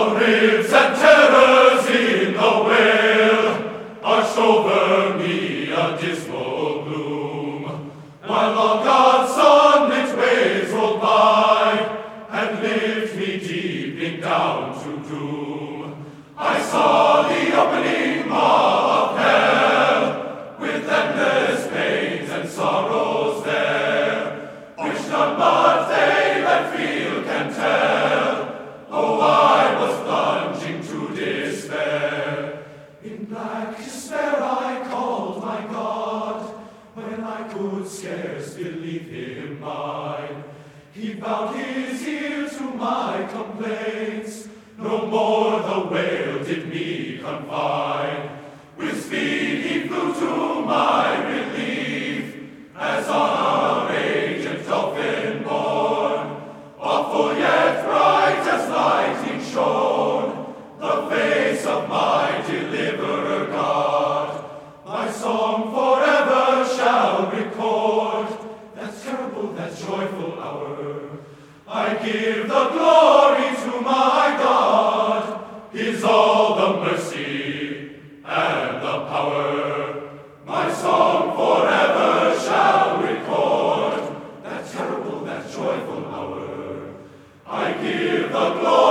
ribs and terrors in the wail arched over me a dismal gloom, while all God's sunlit waves rolled by and lift me deeping down to doom. I saw the opening maw of hell, with endless pains and sorrows there, which none but they that feel can tell. Oh, I was plunging to despair. In black despair I called my God, when I could scarce believe him mine. He bowed his ear to my complaints, no more the wail did me confine. With speed he flew to my relief, as on a raging dolphin borne. Awful yet bright as lightning shone the face of my deliverer God. My song forever shall record that terrible, that joyful hour. I give the glory to my God, his all the mercy and the power. My song forever shall record that terrible, that joyful hour. I give the glory